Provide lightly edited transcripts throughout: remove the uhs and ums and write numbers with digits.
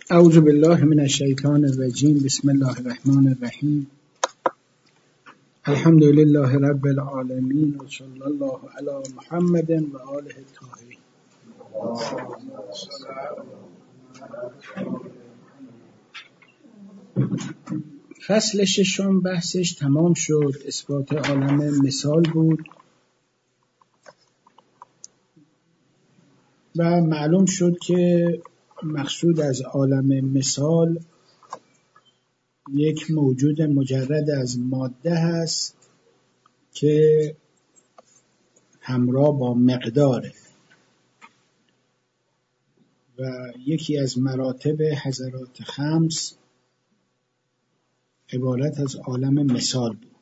اعوذ بالله من الشیطان الرجیم. بسم الله الرحمن الرحیم. الحمد لله رب العالمین و صلی الله علی محمد و آله الطاهرین. فصل ششم بحثش تمام شد. اثبات عالم مثال بود و معلوم شد که مقصود از عالم مثال یک موجود مجرد از ماده هست که همراه با مقداره و یکی از مراتب حضرات خمس عبارت از عالم مثال بود.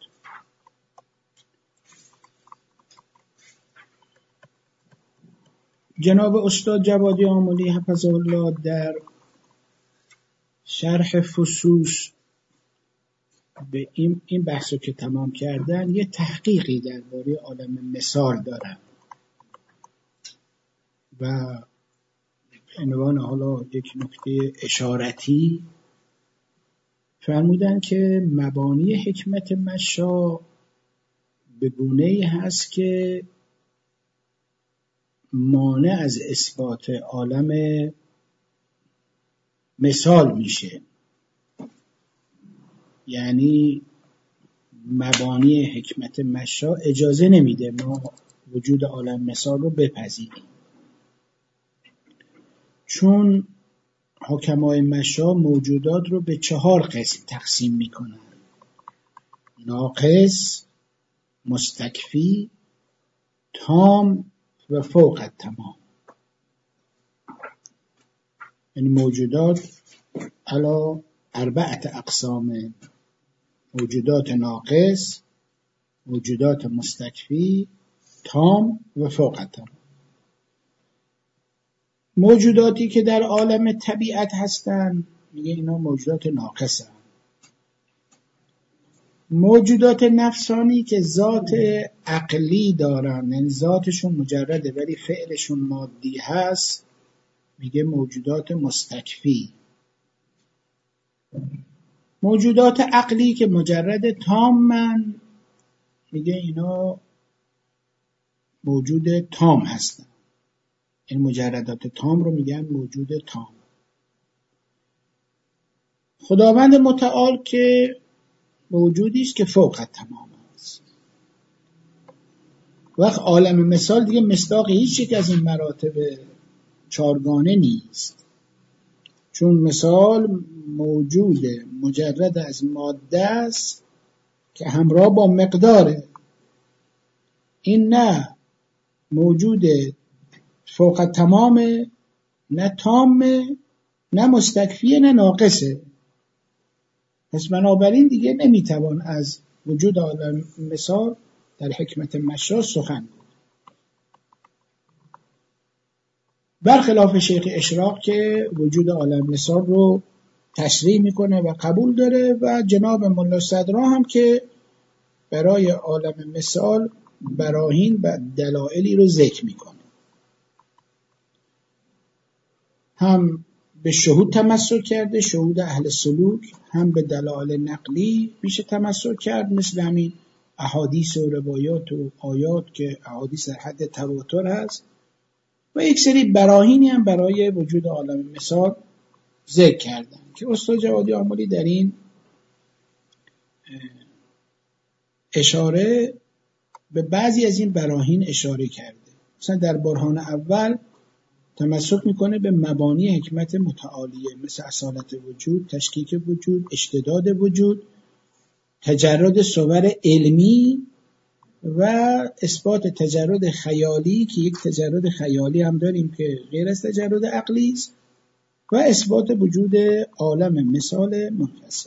جناب استاد جوادی آملی حفظه الله در شرح فصوص به این بحثو که تمام کردن یه تحقیقی درباره عالم مثال دارن و به عنوان حالا یک نکته اشارتی فرمودن که مبانی حکمت مشا به گونه‌ای هست که مانع از اثبات عالم مثال میشه. یعنی مبانی حکمت مشا اجازه نمیده ما وجود عالم مثال رو بپذیریم، چون حکمای مشا موجودات رو به 4 قسم تقسیم میکنن: ناقص، مستکفی، تام و فوق التمام. یعنی موجودات علی 4 اقسام: موجودات ناقص، موجودات مستکفی، تام و فوق التمام. موجوداتی که در عالم طبیعت هستن میگه اینا موجودات ناقصن. موجودات نفسانی که ذات عقلی دارن، یعنی ذاتشون مجرده ولی فعلشون مادی هست، میگه موجودات مستکفی. موجودات عقلی که مجرد تامن میگه اینا موجود تام هستن. این مجردات تام رو میگن موجود تام. خداوند متعال که موجودی است که فوق التمام است. وقت عالم مثال دیگه مصداق هیچ یک از این مراتب 4گانه نیست، چون مثال موجود مجرد از ماده است که همراه با مقداره. این نه موجود فوق التمامه، نه تامه، نه مستکفیه، نه ناقصه. پس بنابراین دیگه نمیتوان از وجود عالم مثال در حکمت مشا سخن گفت. برخلاف شیخ اشراق که وجود عالم مثال رو تصریح میکنه و قبول داره، و جناب ملا صدرا هم که برای عالم مثال براهین و دلایلی رو ذکر میکنه. هم به شهود تمسک کرده، شهود اهل سلوک، هم به دلایل نقلی میشه تمسک کرد، مثل همین احادیث و روایات و آیات که احادیث در حد تواتر هست، و یک سری براهینی هم برای وجود عالم مثال ذکر کردن که استاد جوادی آملی در این اشاره به بعضی از این براهین اشاره کرده. مثلا در برهان اول تمسک میکنه به مبانی حکمت متعالیه، مثل اصالت وجود، تشکیک وجود، اشتداد وجود، تجرد صور علمی و اثبات تجرد خیالی که یک تجرد خیالی هم داریم که غیر از تجرد عقلی است، و اثبات وجود عالم مثال منفصل.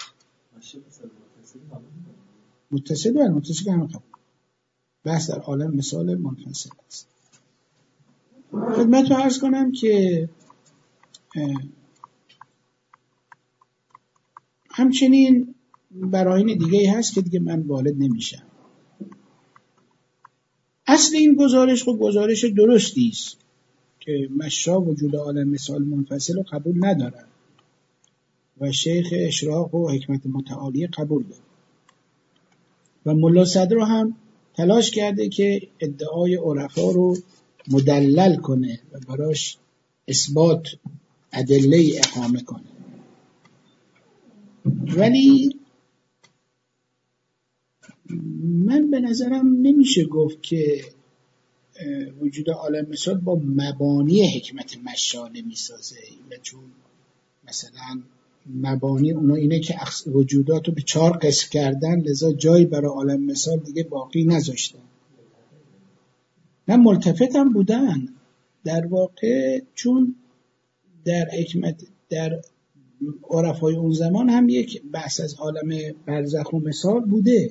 متصل هم قبول. بحث در عالم مثال منفصل است. خدمت رو عرض کنم که همچنین براهین دیگه هست که دیگه من وارد نمیشم. اصل این گزارش خب گزارش درستی است که مشا وجود عالم مثال منفصل رو قبول ندارن، و شیخ اشراق و حکمت متعالی قبول داره و ملا صدر هم تلاش کرده که ادعای عرفا رو مدلل کنه و براش اثبات ادله اقامه کنه. ولی من به نظرم نمیشه گفت که وجود عالم مثال با مبانی حکمت مشاله میسازه، و چون مثلا مبانی اونا اینه که وجودات رو به 4 قسم کردن، لذا جایی برای عالم مثال دیگه باقی نذاشتن. نه، ملتفت هم بودن در واقع، چون در حکمت در عرفای اون زمان هم یک بحث از عالم برزخ و مثال بوده.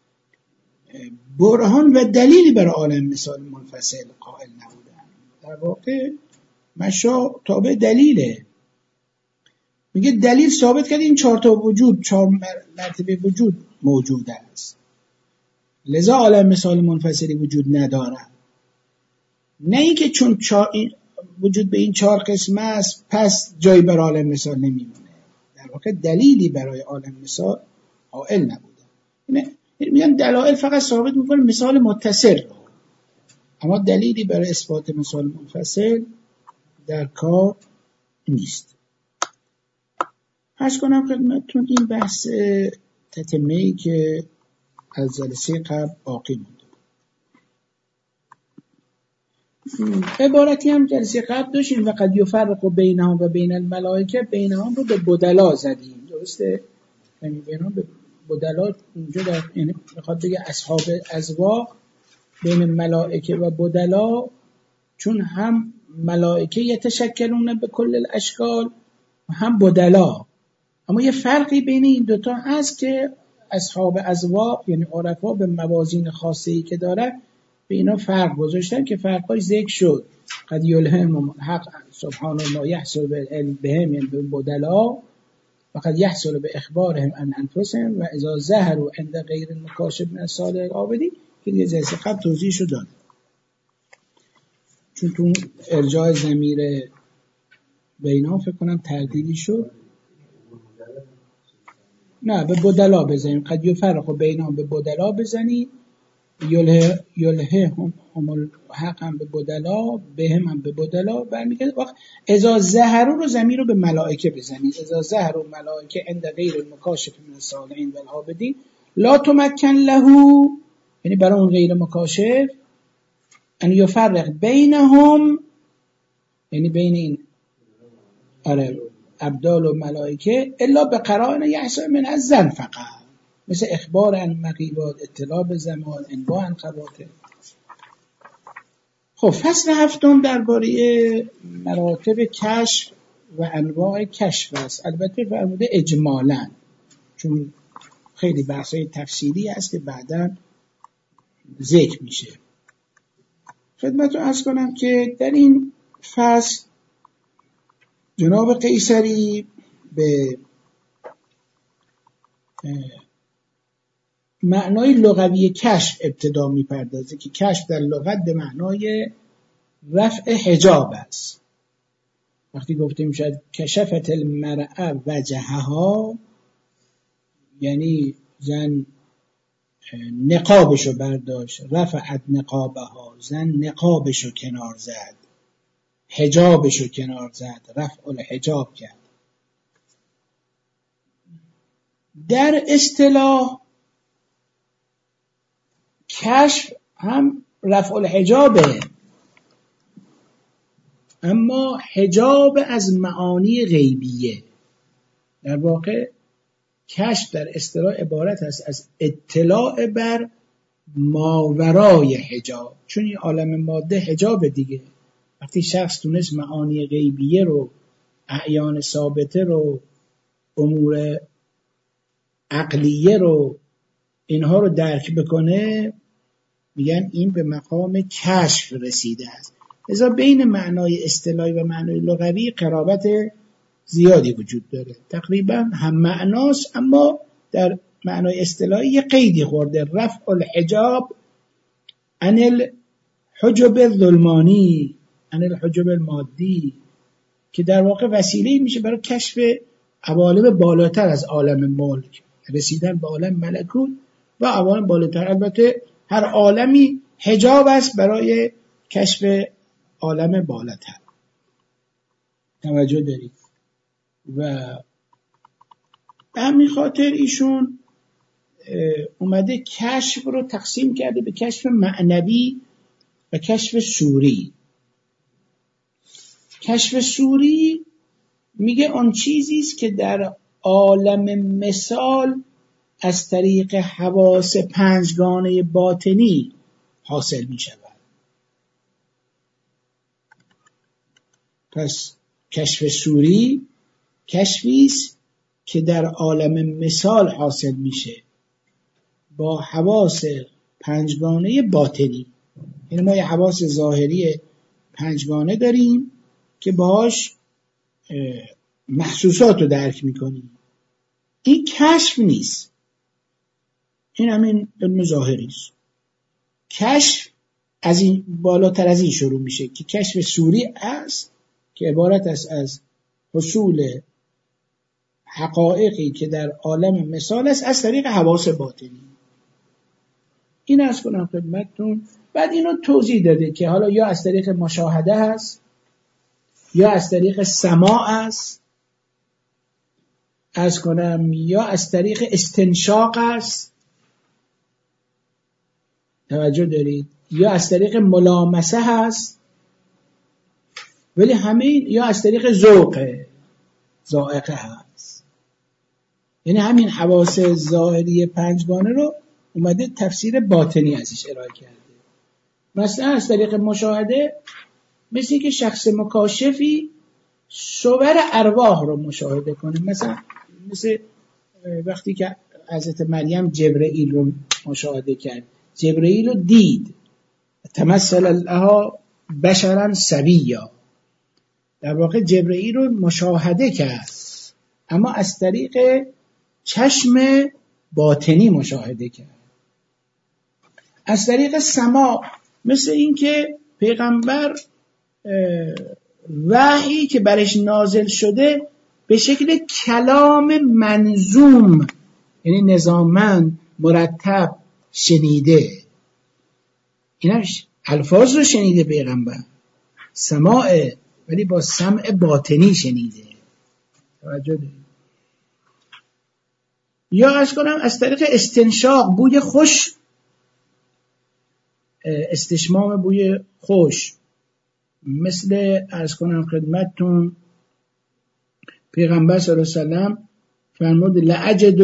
برهان و دلیلی برای عالم مثال منفصل قائل نبودن. در واقع مشا تابع دلیله، میگه دلیل ثابت کرد این 4 تا وجود، 4 مرتبه وجود موجود است، لذا عالم مثال منفصلی وجود نداره. نه اینکه چون وجود به این 4 قسم است پس جایی برای عالم مثال نمیمونه. در واقع دلیلی برای عالم مثال قائل نبودن. میگن دلائل فقط ثابت میکنه مثال متصل رو، اما دلیلی برای اثبات مثال منفصل در کار نیست. عرض کنم خدمتتون این بحث تتمه‌ای که از جلسه قبل باقی مونده. عبارتی هم جلسه قبل داشتیم و قد یفرق بینهم و بین الملائکه، بینهم رو به بدلا زدیم، درسته؟ یعنی بینهم به بدلا اینجا در یعنی میخواد بگه اصحاب ازواق بین ملائکه و بدلا، چون هم ملائکه یتشکلون به کل الاشکال و هم بدلا، اما یه فرقی بین این دوتا هست که اصحاب ازواق یعنی عرفا به موازین خاصی که داره به اینا فرق گذاشتن که فرقای ذکر شد. قد یلهم حق سبحان الله یحصل به علم بهم یعنی به بدلا و قد یحصل به اخبارهم عن انفسهم و اذا ظهروا عند غیر المکاشف من الصالح العابدین که یه جلسه قبل توضیحشو دادم. چون تو ارجاع ضمیر بینا فکر کنم تردیدی شد. نه، به بدلا بزنیم، قد یفرق بینهم به بدلا بزنیم، یلهه هم الحق هم به بدلا، بهم هم به بدلا برمیگرده. وقت اذا ظهروا رو ضمیر رو به ملائکه بزنید، اذا ظهروا ملائکه عند غیر المکاشف من الصالحین والعابدین لا تمکن له، یعنی برای اون غیر مکاشف ان یفرق بینهم، یعنی بین این ابدال و ملائکه الا به قرائن یحصل من الظن فقط، مثل اخبار عن مغیبات، اطلاع به زمان، انباء عن خواطر. خب فصل 7 درباره مراتب کشف و انواع کشف است. البته فرموده اجمالاً، چون خیلی بحثای تفصیلی هست که بعداً ذکر میشه. خدمتتون عرض کنم که در این فصل جناب قیصری به معنای لغوی کشف ابتدا میپردازه که کشف در لغت به معنای رفع حجاب است. وقتی گفتیم شد کشفت المرأة وجهها، یعنی زن نقابشو برداشت، رفعت نقابها، زن نقابشو کنار زد، حجابشو کنار زد، رفع الحجاب کرد. در اصطلاح کشف هم رفع الحجابه، اما حجاب از معانی غیبیه. در واقع کشف در اصطلاح عبارت است از اطلاع بر ماورای حجاب، چون این عالم ماده حجاب دیگه. وقتی شخص تونست معانی غیبیه رو، اعیان ثابته رو، امور عقلیه رو، اینها رو درک بکنه، میگن این به مقام کشف رسیده است. لذا بین معنای اصطلاحی و معنای لغوی قرابت زیادی وجود داره، تقریبا هم معناست، اما در معنای اصطلاحی یه قیدی خورده، رفع الحجاب عن الحجب الظلمانی عن الحجب المادی، که در واقع وسیله میشه برای کشف عوالم بالاتر از عالم ملک، رسیدن به عالم ملکوت و عوالم بالاتر. البته هر عالمی حجاب است برای کشف عالم بالاتر. توجه دارید؟ و به همین خاطر ایشون اومده کشف رو تقسیم کرده به کشف معنوی و کشف صوری. کشف صوری میگه آن چیزی است که در عالم مثال از طریق حواس پنجگانه باطنی حاصل می شود. پس کشف صوری کشفی است که در عالم مثال حاصل میشه با حواس پنجگانه باطنی. یعنی ما یه حواس ظاهری پنجگانه داریم که باهاش محسوسات رو درک میکنیم. این کشف نیست، این همین علم ظاهری است. کشف از این بالاتر از این شروع میشه که کشف صوری است که عبارت است از حصول حقایقی که در عالم مثال است از طریق حواس باطنی. این عرض کنم خدمتتون. بعد اینو توضیح داده که حالا یا از طریق مشاهده است، یا از طریق سماع است، عرض کنم یا از طریق استنشاق است، توجه دارید، یا از طریق ملامسه هست، ولی همین یا از طریق ذائقه هست. یعنی همین حواس ظاهری پنجگانه رو اومده تفسیر باطنی ازش ارائه کرده. مثلا از طریق مشاهده مثل که شخص مکاشفی صور ارواح رو مشاهده کنه. مثل وقتی که حضرت مریم جبرئیل رو مشاهده کرد، جبرئیل رو دید، تمثل لها بشرا سویا، در واقع جبرئیل رو مشاهده کرد، اما از طریق چشم باطنی مشاهده کرد. از طریق سماع مثل این که پیغمبر وحی که برش نازل شده به شکل کلام منظوم، یعنی نظاممند مرتب شنیده. اینش الفاظ رو شنیده پیغمبر، سماع، ولی با سمع باطنی شنیده. توجه دارید؟ یا عرض کنم از طریق استنشاق، بوی خوش، استشمام بوی خوش، مثل عرض کنم خدمتتون پیغمبر صلی الله علیه وسلم فرمود لأجد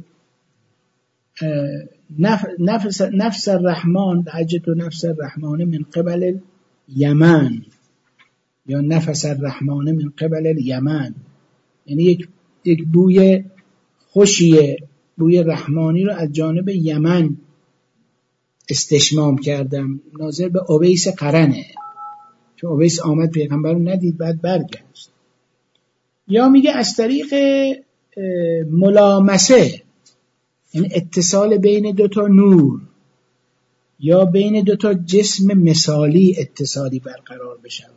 نفس الرحمن، لأجد نفس الرحمن من قبل الیمن، یا نفس الرحمن من قبل الیمن، یعنی یک بوی خوشیه، بوی رحمانی رو از جانب یمن استشمام کردم. ناظر به اویس قرنه، چون اویس آمد پیغمبر رو ندید بعد برگشت. یا میگه از طریق ملامسه، یعنی اتصال بین دوتا نور یا بین دوتا جسم مثالی اتصالی برقرار بشود.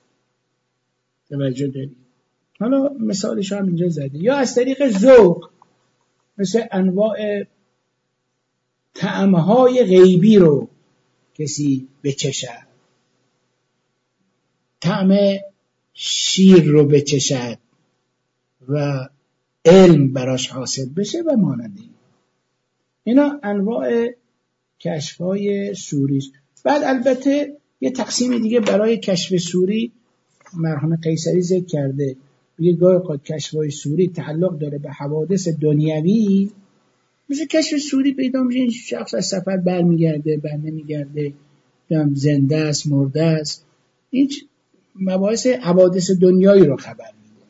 توجه دارید؟ حالا مثالش هم اینجا زده. یا از طریق ذوق، مثل انواع طعمهای غیبی رو کسی بچشد، طعم شیر رو بچشد و علم براش حاصل بشه و مانند اینا انواع کشف‌های صوری است. بعد البته یه تقسیم دیگه برای کشف صوری مرحوم قیصری ذکر کرده، میگه گاهی اوقات کشف‌های صوری تعلق داره به حوادث دنیوی، مثل کشف صوری پیدا میشه این شخص از سفر برمیگرده، بر نمیگرده، زنده است، مرده است، این مباحث حوادث دنیایی رو خبر میده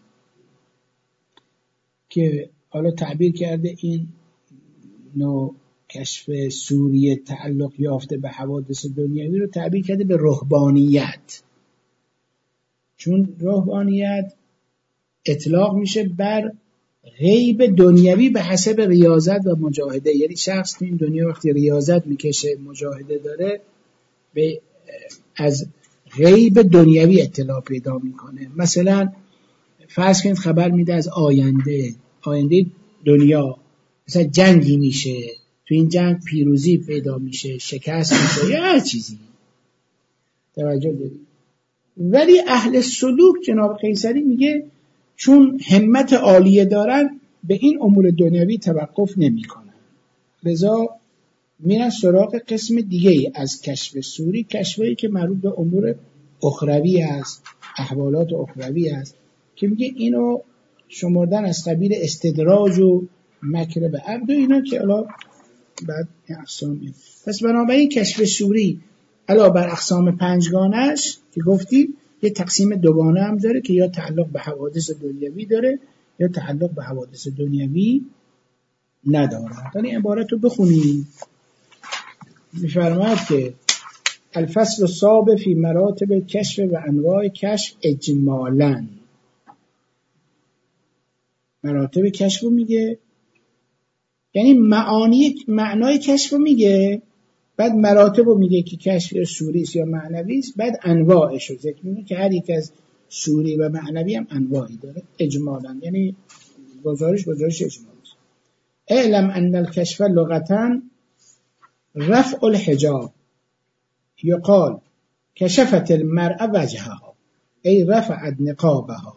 که حالا تعبیر کرده این نوع کشف صوری تعلق یافته به حوادث دنیوی رو تعبیر کرده به رهبانیت، چون رهبانیت اطلاق میشه بر غیب دنیوی به حسب ریاضت و مجاهده. یعنی شخص تو این دنیا وقتی ریاضت میکشه، مجاهده داره، از غیب دنیوی اطلاع پیدا میکنه. مثلا فرض کنید خبر میده از آینده دنیا، مثلا جنگی میشه، تو این جنگ پیروزی پیدا میشه، شکست میشه یا هر چیزی. توجه دارید؟ ولی اهل سلوک جناب قیصری میگه چون همت عالیه دارن به این امور دنیوی توقف نمیکنن، لذا میرن سراغ قسم دیگه ای از کشف صوری، کشفی که مربوط به امور اخروی است، احوالات اخروی است، که میگه اینو شمردن از قبیل استدراج و مکر به عبد و اینا که الان بعد اقسام میاد. پس بنابراین کشف صوری علاوه بر اقسام پنجگانش که گفتیم یه تقسیم دوگانه هم داره که یا تعلق به حوادث دنیوی داره یا تعلق به حوادث دنیوی نداره. این عبارت رو بخونیم. می‌فرماید که الفصل السابع فی مراتب کشف و انواع کشف اجمالاً. مراتب کشف رو میگه، یعنی معنای کشف رو میگه، بعد مراتب رو میگه که کشف یا صوری است یا معنوی است، بعد انواعش رو ذکر میگه که هر یک از صوری و معنوی هم انواعی داره اجمالاً، یعنی گزارش اجمالی است. اعلم ان الکشف لغتاً رفع الحجاب، یقال کشفت المرأة وجهها ای رفعت نقابها.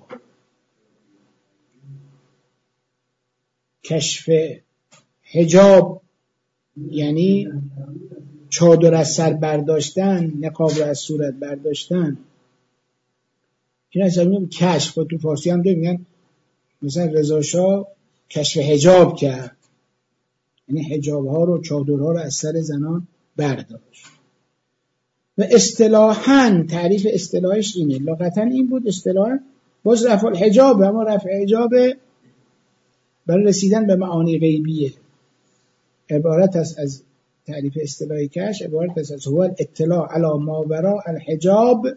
کشف حجاب یعنی چادر از سر برداشتن، نقاب رو از صورت برداشتن. این از همین کشف، خود تو فارسی هم داریم میگن مثلا رضا شاه کشف حجاب کرد، یعنی حجاب ها رو، چادرها رو از سر زنان برداشت. و اصطلاحاً تعریف اصطلاحش اینه، لغتاً این بود، اصطلاحاً باز رفع الحجاب، اما رفع حجاب برای رسیدن به معانی غیبیه. عبارت است از تعریف اصطلاحی کشف، عبارت است از هو الاطلاع علی ما وراء الحجاب،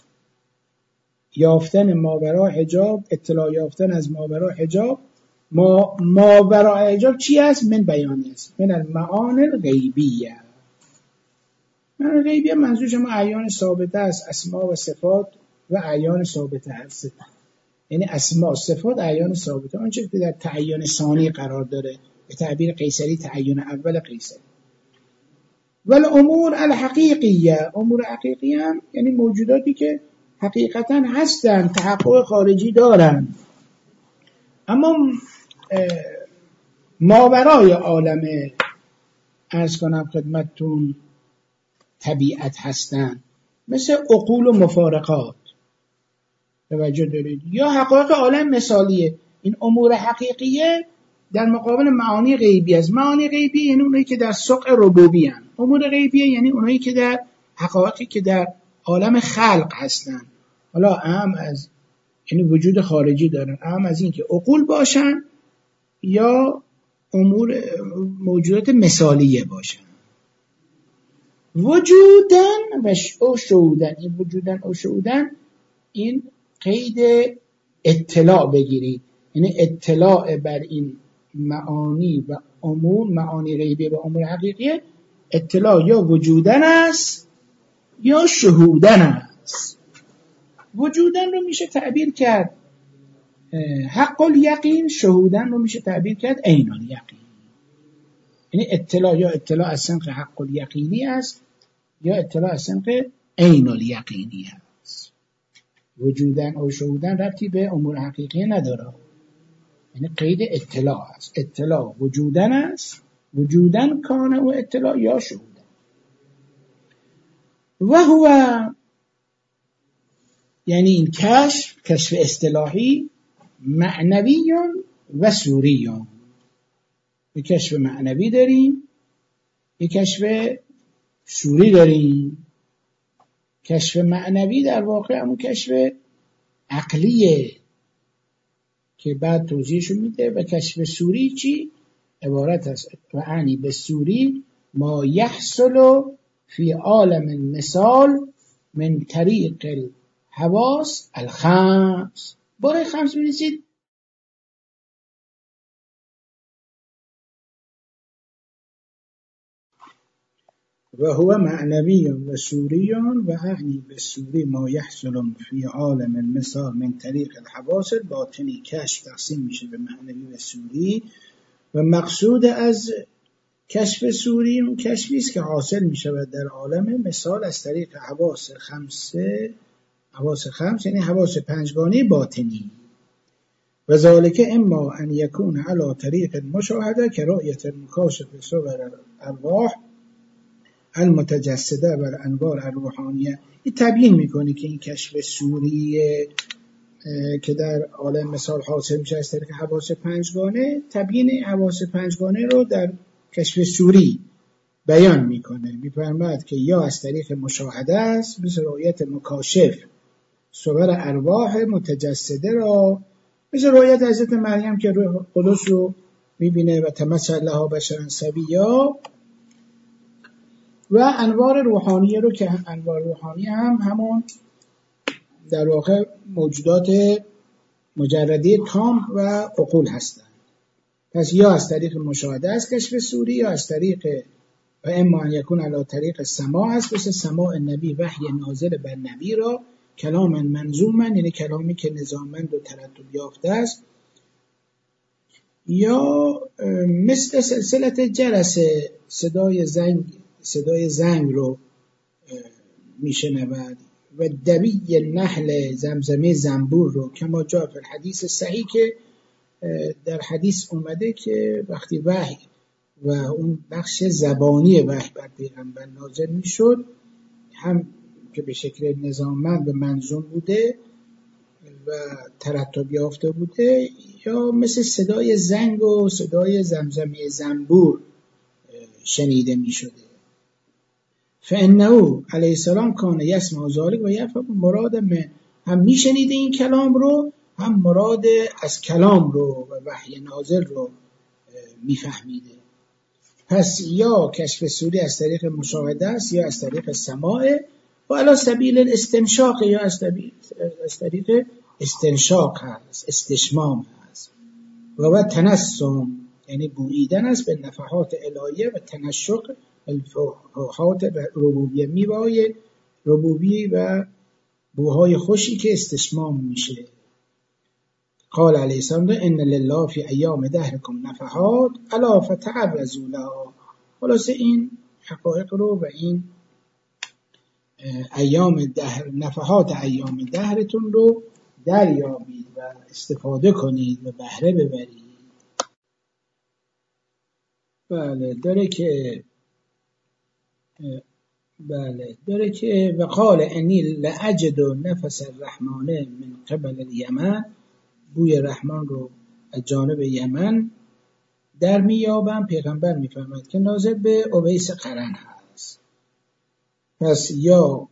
یافتن ما وراء حجاب، اطلاع یافتن از ما وراء حجاب. ما وراء حجاب چی است؟ من بیانی است، من المعانی الغیبیه. من غیبیه منظور شما اعیان ثابته است، اسما و صفات و اعیان ثابته هست، یعنی اسما صفات اعیان ثابته، آنچه که در تعین ثانی قرار داره، به تعبیر قیصری تعین اول قیصری. ولی امور الحقیقیه، امور حقیقی هم یعنی موجوداتی که حقیقتا هستن، تحقق خارجی دارن، اما ماورای عالم عرض کنم خدمتتون طبیعت هستن، مثل عقول و مفارقات. توجه دارید؟ یا حقایق عالم مثالیه. این امور حقیقیه در مقابل معانی غیبی است. معانی غیبی یعنی اونایی که در سقع ربوبی هستند. امور غیبیه یعنی اونایی که در حقایقی که در عالم خلق هستند. حالا اهم از یعنی وجود خارجی دارن، اهم از این که عقول باشن یا امور موجودات مثالیه باشن. وجودن و شهودن، این وجودن و شهودن این قید اطلاع بگیرید، یعنی اطلاع بر این معانی و امور، معانی غیبی و امور حقیقیه، اطلاع یا وجودن است یا شهودن است. وجودن رو میشه تعبیر کرد حق الیقین، شهودن رو میشه تعبیر کرد عین الیقین. یعنی اطلاع یا اطلاع از سنخ حق الیقینی است یا اطلاع از سنخ عین الیقینی است. وجودن و شهودن ربطی به امور حقیقی نداره، یعنی قید اطلاع است. اطلاع وجودن است، وجودن کانه و اطلاع یا شهودن. و هو یعنی این کشف اصطلاحی معنوی و صوری. یک کشف معنوی داریم، یک کشف صوری داریم. کشف معنوی در واقع همون کشف عقلیه که بعد توضیحشو میده، و کشف صوری چی؟ عبارت است و عنی به صوری ما یحصل فی عالم المثال من طریق الحواس الخمس. باره خمس بنویسید. و هو معنوی و سوری و اعنی به سوری ما یحصل فی عالم المثال من طریق الحواس باطنی. کشف تقسیم میشه به معنوی و سوری و مقصود از کشف سوری اون کشفی است که حاصل می شود در عالم مثال از طریق حواس خمسه، حواس خمس یعنی حواس پنجگانه باطنی. و ذالک اما ان یکون علی طریق المشاهده که رؤیت المکاشف صور الارواح المتجسده و الانوار الروحانیه. این تبیین میکنه که این کشف سوری که در عالم مثال حاصل میشه از طریق حواس پنجگانه، تبیین حواس پنجگانه رو در کشف سوری بیان میکنه. میفرماید که یا از طریق مشاهده است مثل رؤیت مکاشف صور ارواح متجسده را، مثل رؤیت حضرت مریم که روح قدس رو میبینه و تمثل لها بشرا سویا، و انوار روحانیه رو که انوار روحانیه هم همون در واقع موجودات مجرده تام و عقول هستند. پس یا از طریق مشاهده است کشف سوری، یا از طریق و اما ان یکون علی طریق سماع است، مثل سماع نبی وحی نازل بر نبی را کلام منظوما یعنی کلامی که نظاممند و ترتب یافته است، یا مثل سلسلت جرس صدای زنگ رو میشنود و دوی نحل زمزمه زنبور رو کما جاء فی الحدیث صحیح که در حدیث اومده که وقتی وحی و اون بخش زبانی وحی بر پیغمبر نازل میشد هم که به شکل نظاممند و منظوم بوده و ترتب یافته بوده، یا مثل صدای زنگ و صدای زمزمه زنبور شنیده می شده. فانه علیه السلام کان یسمع ذلک و یفهم مراد هم می شنیده این کلام رو، هم مراد از کلام رو و وحی نازل رو می فهمیده. پس یا کشف سوری از طریق مشاهده است یا از طریق سماع، و علی سبیل الاستنشاق یا از طریق استنشاق هست، استشمام هست. و تنسم یعنی بوییدن است به نفحات الهیه و تنشق الفحات ربوبیه، میوای ربوبی و بوهای خوشی که استشمام میشه. قال علیه السلام ان لله فی ایام دهرکم نفحات الا فتعرضوا لها. خلاصه این حقایق رو و این ایام دهر، نفحات ایام دهرتون رو دریابید و استفاده کنید و بهره ببرید. بله داره که و قال انی لأجد نفس الرحمن من قبل الیمن، بوی رحمان رو از جانب یمن در میابم. پیغمبر میفرماید که نازل به اویس قرن هست. پس یا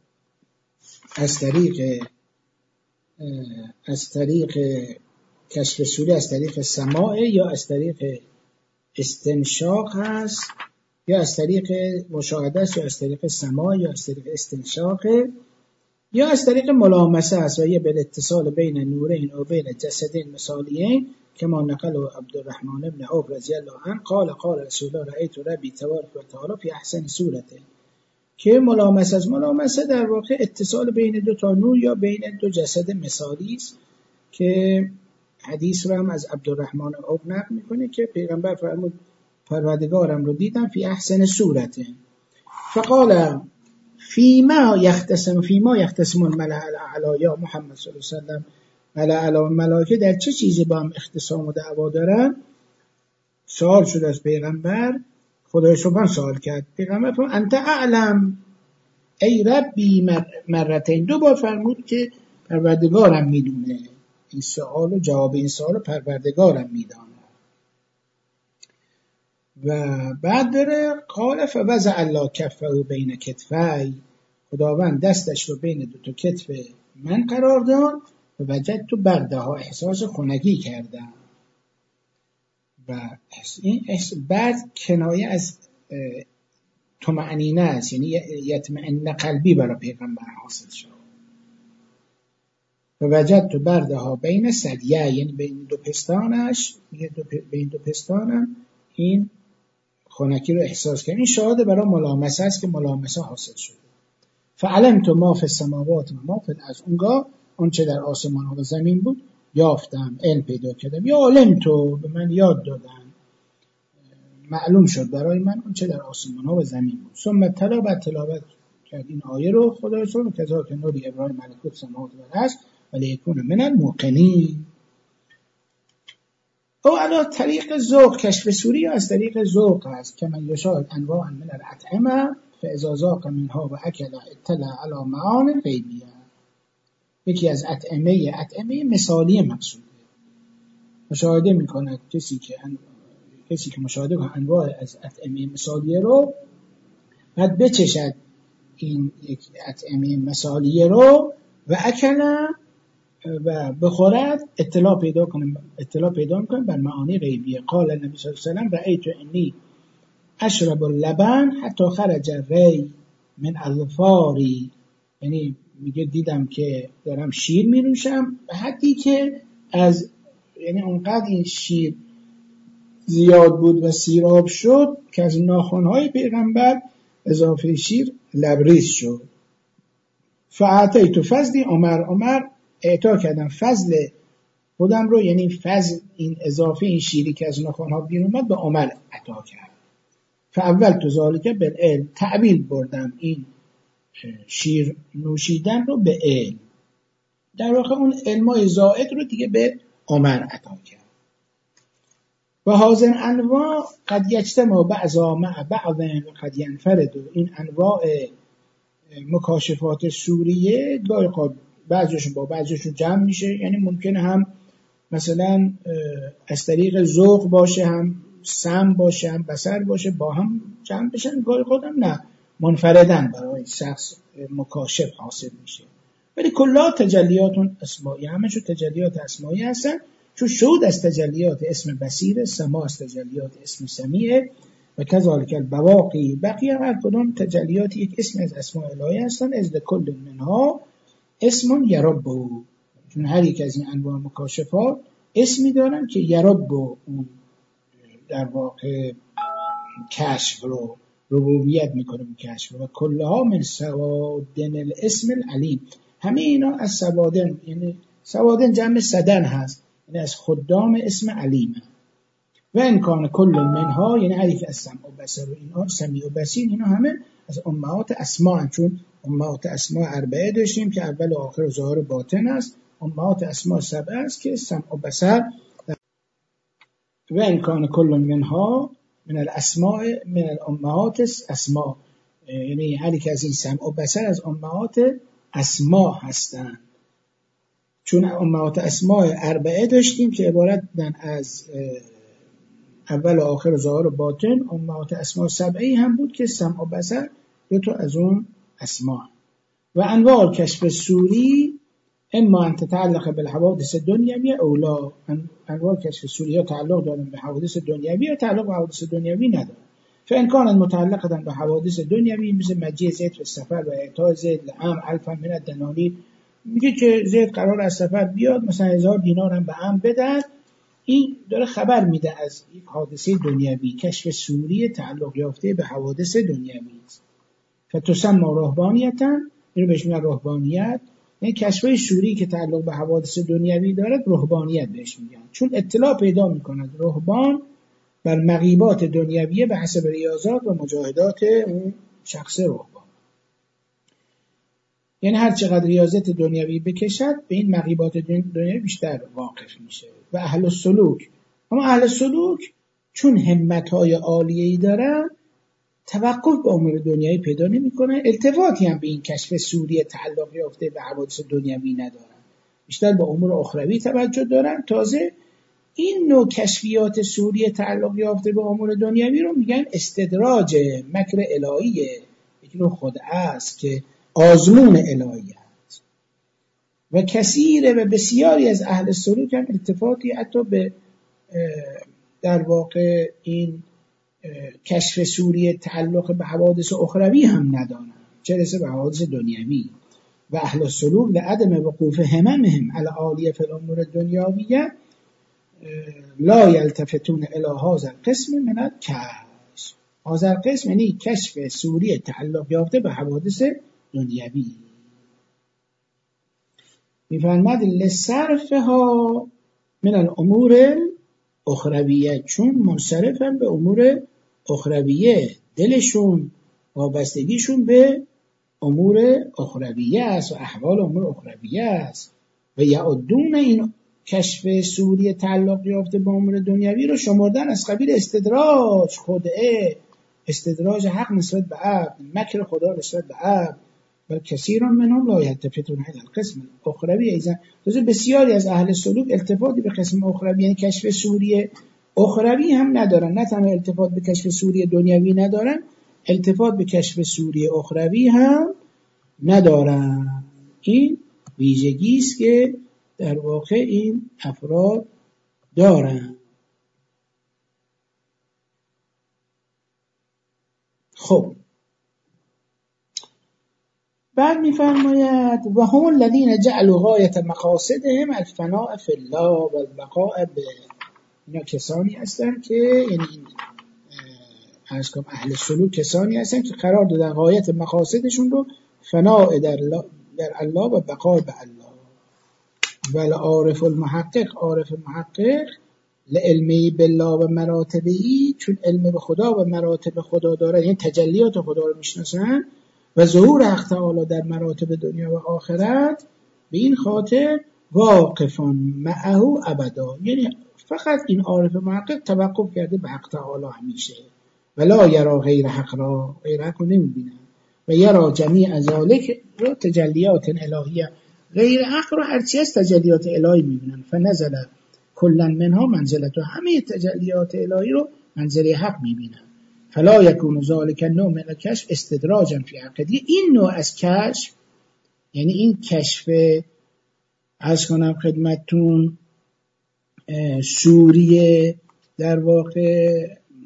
از طریق کشف سوری از طریق سماع، یا از طریق استنشاق هست، یا از طریق مشاهده است، یا از طریق سماع، یا از طریق استنشاق، یا از طریق ملامسه است و یه بالاتصال بین نورین و بین جسدین مثالیین کما نقل عبدالرحمن بن عوف رضی الله عنه قال رسول الله رأیت ربی تبارک و تعالی فی احسن صورته، که ملامسه در واقع اتصال بین دو تا نور یا بین دو جسد مثالی است، که حدیث رو هم از عبدالرحمن عوف نقل میکنه که پیغمبر فرمود پروردگارم رو دیدم فی احسن صورته. فقال فیما یختصم الملأ الاعلی یا محمد صلی الله علیه و سلم، ملأ اعلی ملائکه در چه چیزی با هم اختصام و دعوا دارن؟ سوال شد از پیغمبر، خدای سبحان سوال کرد. پیغمبر فرمود انت اعلم ای ربی مرتين، دو بار فرمود که پروردگارم میدونه. این سوال و جواب این سوال پروردگارم میدونه. و بعد بره قال فوضع الله کفه بین کتفی، خداوند دستش رو بین دو تا کتف من قرار داد و وجدت بردها، احساس خنکی کردم. و این بعد کنایه از طمأنینه است، یعنی یطمئن قلبی برای پیغمبر حاصل شد. و وجدت بردها بین ثدیه، یعنی بین دو پستانش، بین دو پستانم این خنکی رو احساس کرد. این شاهد برای ملامسه است که ملامسه حاصل شده. فعلمت ما فی السماوات و ما فی الارض، اونگاه اون چه در آسمان ها و زمین بود یافتم، علم پیدا کردم. یا علمتو، به من یاد دادن، معلوم شد برای من اون چه در آسمان ها و زمین بود. ثم تلا، بعد تلاوت کرد این آیه رو خدای سبحانه کذالک نوری ابراهیم ملکوت السماوات و الارض ولیکون من الموقنین. او علا طریق ذوق، کشف سوری از طریق ذوق است که من یشاء انواع من الاطعمه فاذا ذاق منها و اکل اطلع علی معان غیبیه. یکی از اطعمه مثالی مقصوده. مشاهده میکند کسی که مشاهده کنه انواع از اطعمه مثالیه رو، بعد بچشد این یک اطعمه مثالیه رو و اکل و بخورد، اطلاع پیدا میکنه بر معانی غیبیه. قال النبی صلی الله علیه و سلم رأیت انی اشرب اللبن حتی خرج الری من اظفاری، یعنی میگه دیدم که دارم شیر می‌نوشم به حدی که یعنی اونقدر این شیر زیاد بود و سیراب شد که از ناخن‌های پیغمبر اضافه شیر لبریز شد. فاعطیت فضلی عمر اعطا کردم فضل خودم رو، یعنی فضل این اضافه این شیری که از ناخن‌ها بیرون اومد به عمر عطا کرد. فاول تو ذالک بالعلم، تعبیل بردم این شیر نوشیدن رو به علم، در واقع اون علمای زائد رو دیگه به عمر عطا کرد. و هازن انواع قد یجتمع بعضا مع بعض و قد ینفرد، این انواع مکاشفات سوریه گاهی بعضیشون با بعضیشون جمع میشه، یعنی ممکنه هم مثلا از طریق ذوق باشه، هم سمع باشه، هم بصر باشه، با هم جمع بشن. گاهی هم نه، منفردن برای شخص مکاشف حاصل میشه. ولی کلا تجلیات اسمایی، همشون تجلیات اسمایی هستن، چون شهود از تجلیات اسم بصیر، سماع از تجلیات اسم سمیع و کذالک البواقی، بقیه هر کدوم تجلیات یک اسم از اسماء الهی هستن. از کل منها اسم یربو، چون هر یک از این انواع مکاشفات اسمی دارن که یربو اون در واقع کشف رو ربوبیت میکنه به کشف. و کلها من سوادن الاسم العلیم، همه اینا از سوادن، یعنی سوادن جمع صدن هست، یعنی از خدام اسم علیم. و امکان کل منها، یعنی هر یک از سمع و بصر و اینا، سمیع و بصیر، اینا همه از امهات اسماء، چون امهات اسماء اربعه داشتیم که اول و آخر و ظاهر و باطن است. امهات اسماء سبعه است که سمع و بصر. و امکان کل منها من الاسماء من الامهات اسماء، یعنی هر یک از این سمع و بصر از امهات اسماء هستند. چون امهات اسماء اربعه داشتیم که عبارت از اول و آخر و ظاهر و باطن. امهات اسماء سبعی هم بود که سمع و بصر دو تا از اون اسماء. و انواع کشف سوری اما ان تتعلق بالحوادث دنیوی اولا، انواع کشف سوری ها تعلق دارن به حوادث دنیوی یا تعلق به حوادث دنیوی ندارن. فان كانت متعلقه به حوادث دنیوی مثل مجیء زید و سفر و اعطاء زید لعام الفا من الدنانیر، میگه که زید قرار از سفر بیاد مثلا 1000 دینار هم به عام بدن، این داره خبر میده از یک حادثه دنیوی. کشف سوری تعلق یافته به حوادث دنیوی است. فتسمى رهبانیتا، اینو بهش میگن رهبانیت. این کشف سوری که تعلق به حوادث دنیوی دارد رهبانیت بهش میگن، چون اطلاع پیدا میکند رهبان بر مغیبات دنیویه به حسب ریاضات و مجاهدات اون شخص رهبان. یعنی هر چقدر ریاضت دنیوی بکشد به این مغیبات دنیوی بیشتر واقف میشه. و اهل السلوک، اما اهل السلوک چون همت‌های عالیه‌ای دارن توقف به امور دنیایی پیدا نمی‌کنن، التفاتی هم به این کشف سوری تعلق یافته به حوادث دنیوی ندارن، بیشتر به امور اخروی توجه دارن. تازه این نوع کشفیات سوری تعلق یافته به امور دنیوی رو میگن استدراج مکر الهیه، یک نوع خدعه است که آزمون الهی است. و کثیر و بسیاری از اهل سلوک هم التفاتی حتی به در واقع این کشف سوری تعلق به حوادث اخروی هم ندارن، چه رسه به حوادث دنیوی. و اهل السلوک لعدم وقوف هممهم علی عالیه فی الامور الدنیویه لا یلتفتون الی هذا القسم من الکشف. هذا القسم یعنی کشف صوری تعلق یافته به حوادث دنیوی. میفرماد لصرفها من الامور اخرویه، چون منصرفن به امور اخرویه، دلشون وابستگیشون به امور اخرویه است و احوال امور اخرویه است. و یعدون این کشف صوری تعلق یافته به امور دنیوی رو شمردن از قبیل استدراج، خدعه، استدراج حق نسبت به عبد، مکر خدا نسبت به عبد. بل کثیر منهم لا یلتفتون الی القسم الاخروی ایضا. بسیاری از اهل سلوک التفاتی به قسم اخروی یعنی کشف صوری اخروی هم ندارن، نه تنها التفات به کشف صوری دنیوی ندارن، التفات به کشف صوری اخروی هم ندارن. این ویژگی است که در واقع این افراد دارن. خب بعد میفرماید و هم الذین جعلوا غایة مقاصدهم الفناء فی الله و البقاء به. اینا کسانی هستن که یعنی از کم اهل سلوک کسانی هستن که قرار دادن غایت مقاصدشون رو فناء در الله و بقاء به الله. ولی عارف المحقق، عارف محقق لعلمی بالله و مراتبی، چون علم به خدا و مراتب خدا داره، یعنی تجلیات خدا رو میشناسن و ظهور حق تعالی در مراتب دنیا و آخرت، به این خاطر واقفان معه ابدا، یعنی فقط این عارف محقق توقف کرده به حق تعالی همیشه. ولا یرا غیر حق را، غیر حق رو نمیبینه. و یرا جمیع ذالک رو تجلیات الهیه، غیر حق رو هرچی از تجلیات الهی میبینن. فنزل کلا منها منزلت، و همه تجلیات الهی رو منزله حق میبینن. فلا یکون ذالک النوع من الکشف استدراجا فی حقیقتی. این نوع از کشف یعنی این کشف عرض کنم خدمتتون سوریه در واقع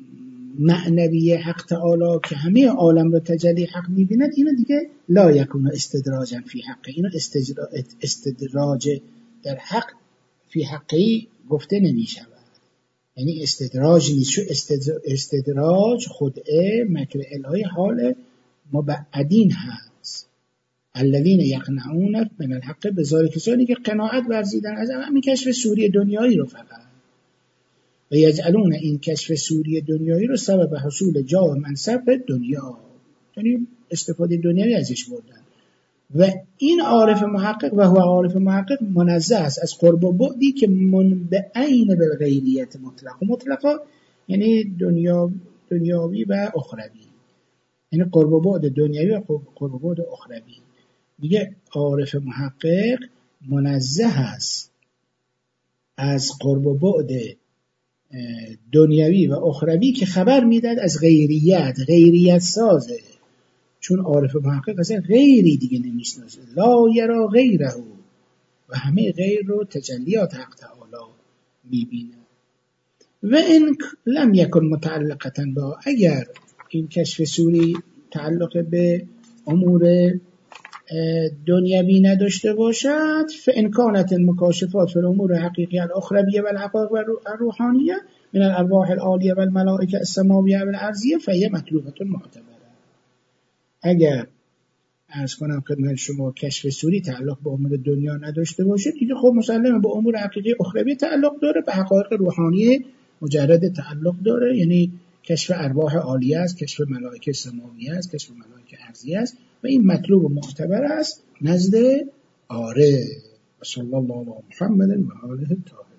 معنوی حق تعالی که همه عالم رو تجلی حق میبیند، اینو دیگه لا یکون استدراجا فی حقه، اینو استدراج در حق فی حقی گفته نمیشود. یعنی استدراج نیست، چون استدراج خدعه مکر الهی حال مبعدین هست. الذین یقنعون من الحق، بذار کسانی که قناعت ورزیدن از همین کشف سوری دنیایی رو فقط، و یجعلون این کشف سوری دنیایی رو سبب حصول جا و منصب دنیا، یعنی استفاده دنیایی ازش بردن. و این عارف محقق و هو عارف محقق منزه است از قرب و بعدی که منبعین بالغیریت مطلقا یعنی دنیاوی و اخروی، یعنی قرب و بعد دنیوی و قرب و بعد اخروی. میگه عارف محقق منزه است از قرب و بعد دنیوی و اخروی که خبر میداد از غیریت سازه، چون عارف محقق اصلا غیری دیگه نمیشناسه. لا یرا غیره، و همه غیر رو تجلیات حق تعالی میبینه. و این لم یکن متعلقتا با، اگر این کشف سوری تعلق به امور دنیوی نداشته باشد، فان کانت المکاشفات فی الامور حقیقیه الاخرویه و الحقائق الروحانیه من الارواح العالیه و الملائکه السماویه و الارضیه فهی مطلوبه معتبره. اگر عرض کنم خدمت شما کشف سوری تعلق به امور دنیا نداشته باشه، دیگه خب مسلمه به امور حقیقی اخروی تعلق داره، به حقایق روحانی مجرد تعلق داره، یعنی کشف ارواح عالیه است، کشف ملائکه سماویه است، کشف ملائکه ارضیه است و این مطلوب و معتبر است نزد عارف. صلی الله علی محمد و آله الطاهرین.